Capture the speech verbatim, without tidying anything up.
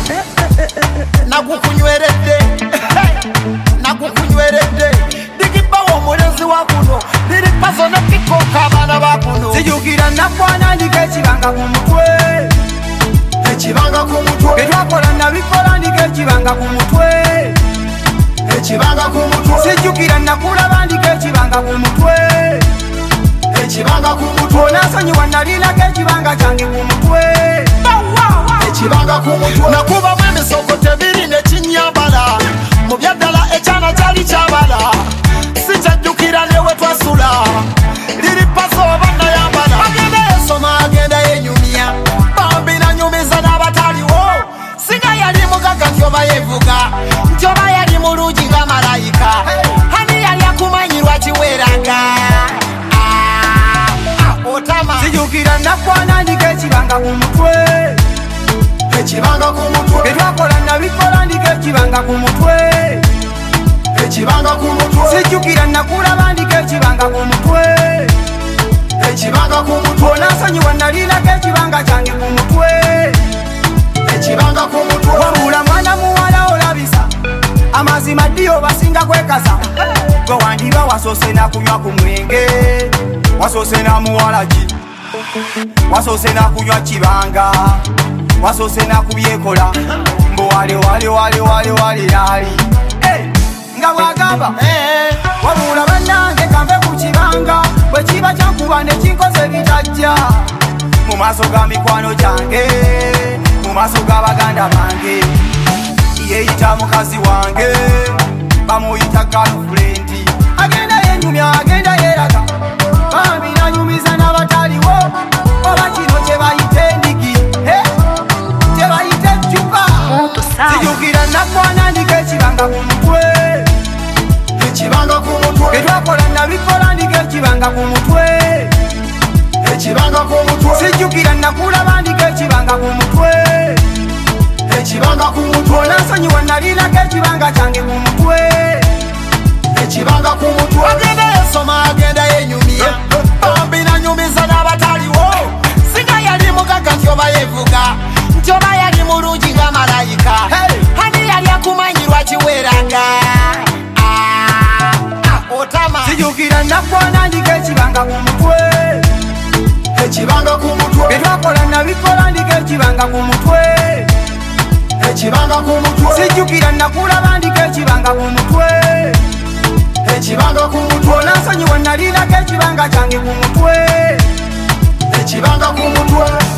nakukunyweredde nakukunyweredde digibawo mulezi wakuno liri paso nakikoka abana bakuno sijukira nakwana ndika ekibanga ku mutwe ekibanga ku mutwe betwakola nabikola ndika ekibanga ku mutwe ekibanga ku mutwe sijukira nakulaba ndika ekibanga ku mutwe ekibanga ku mutwe onasonyiwa nalinako ekibanga kyange ku mutwe ekibanga ku mutwe nakubamu emisoko tebiri nekinyambala mu byaddala ekyana kyali kyabala sikyajjukira newe twasula liri paso oba nayambala agenda yesoma agenda yenyumya bambi nanyumiza n'abataliwo singa yali mugaga nti oba yevuga nti oba yali mulungi nga malayika hani yali akumanyirwa kiweraga otama sijukira nakwana ndika ekibanga ku mutwe ekibanga ku mutwe betwakola nabikola ndika ekibanga ku mutwe ekibanga ku mutwe sijukira nakulaba ndika ekibanga ku mutwe ekibanga ku mutwe onasonyiwa nalinako ekibanga kyange ku mutwe ekibanga ku mutwe wabula mwana muwala olabisa amazima ddiyo basinga kwekasa gwe wandiba wasoose nakunywa ku mwenge wasoose namuwala ki wasoose nakunywa kibanga wasoose nakubyekola mbu wale wale wale wale wale yali nga bwagamba wabula bannange kambe ku kibanga bwe kiba kyankuba ne kinkoze bitajja mu maaso ga mikwano gyange mu maaso g'abaganda bange yeeyita mukazi wange bamuyita galufulendi agenda yenyumya agenda yeeraga bambi nanyumiza n'abataliwo oba kino kye bayita endigi kye bayita ejjupa sijukira nakwana ndika ekibanga ku mutwe ekibanga ku mutwe betwakola nabikola ndika ekibanga ku mutwe ekibanga ku mutwe sijukira nakulaba ndika ekibanga ku mutwe ekibanga ku mutwe onasonyiwa nalinako ekibanga kyange ku mutwe ekibanga ku mutwe agenda yesoma agenda yenyumya bambi nanyumiza n'abataliwo singa yali mugaga nti oba yevuga nti oba yali mulungi nga malayika hani yali akumanyirwa kiweraga otama sijukira nakwana ndika ekibanga ku mutwe ekibanga ku mutwe betwakola nabikola ndika ekibanga ku mutwe ekibanga ku mutwe sijukira nakulaba ndika ekibanga ku mutwe ekibanga ku mutwe onasonyiwa nalinako ekibanga kyange ku mutwe ekibanga ku mutwe